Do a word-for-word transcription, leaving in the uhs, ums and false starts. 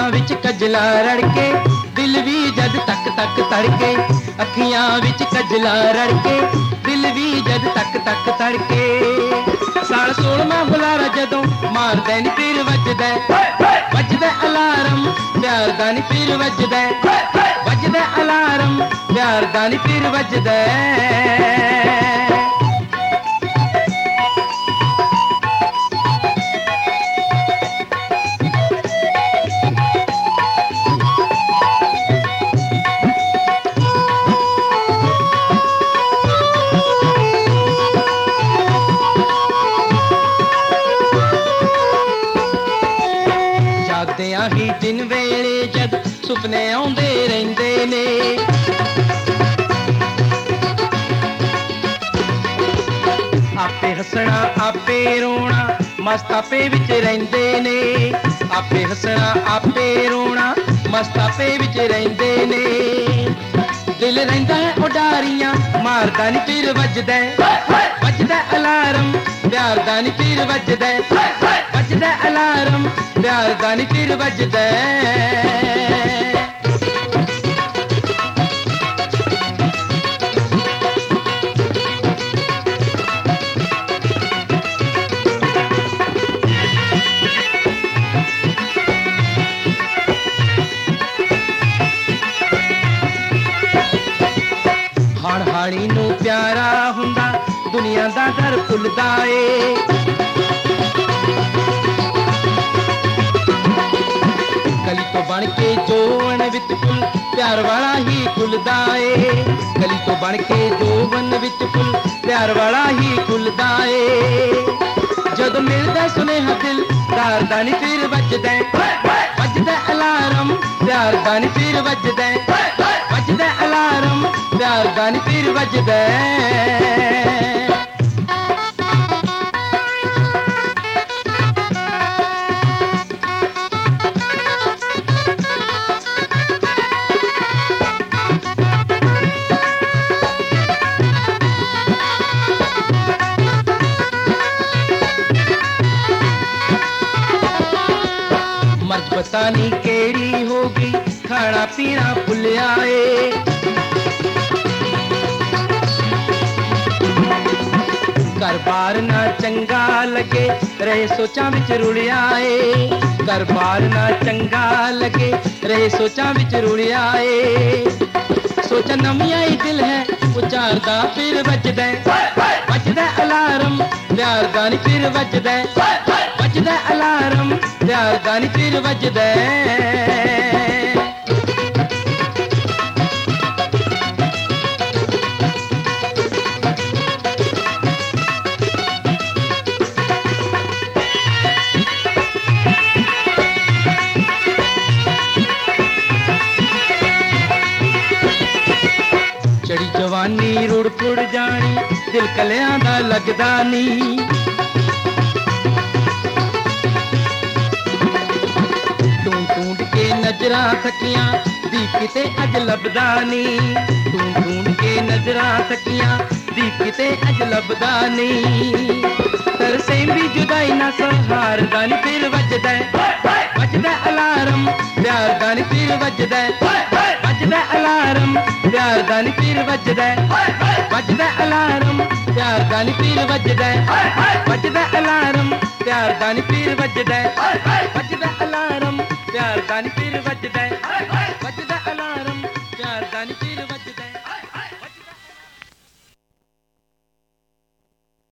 विच कजला रड़के दिल भी जद तक तक तड़के, अखियां विच कजला रड़के दिल भी जद तक तक तड़के। साल सोलवा बुलारा जदों मारदा नी फिर वजदा, वजदा अलार्म प्यार दा नी फिर वजदा, वजदा अलार्म प्यार दा नी फिर वजदा। जागदियां ही दिन वेले जद सुपने आउंदे रहिंदे ने, आपे हसना आपे रोना मस्त आपे विच रहिंदे ने, आपे हसना आपे रोना मस्त आपे विच रहिंदे ने। दिल रहिंदा है उडारियां मारदा नी फिर वजदा, वजदा अलार्म प्यार दा नी फिर वजदा, वजदा अलार्म प्यार दा नी फिर वजदा। हाण हाणी नूं प्यारा हुंदा दुनिया दा दर खुलदा ए, गली तो बन के जोवन विच फुल प्यार वाला ही खुलदा ए, गली तो बन के जोवन विच फुल प्यार वाला ही खुलदा ए। जदों मिलदा सुनेहा दिल दार दा नी फिर वजदा, वजदा अलार्म प्यार दा नी फिर वजदा, वजदा अलार्म प्यार दा नी फिर वजदा। मर्ज पता नहीं केड़ी होगी खाना पीना भुलिया ए, घर बार ना चंगा लगे रहे सोचां विच रुलिया ए, घर बार ना चंगा लगे रहे सोचां विच रुलिया ए। सोचा नवियां ही दिल है उचारदा फिर वजदा, वजदा अलार्म प्यार दा नी फिर वजदा, वजदा अलार्म प्यार दा नी फिर वजदा। चढ़ी जवानी रुड़ पुड़ जानी दिल कलियां दा लगदा नी, ढूंढ ढूंढ के नजरां थकियां दीप किते अज लभदा नी, ढूंढ ढूंढ के नजरां थकियां दीप किते अज लभदा नी। तरसे भी जुदाई ना सहार दा नी फिर वजदा, वजदा अलार्म प्यार दा नी फिर वजदा, वजदा अलार्म प्यार दा नी फिर वजदा, वजदा अलार्म प्यार दा नी फिर वजदा, वजदा अलार्म प्यार दा नी फिर वजदा, वजदा अलार्म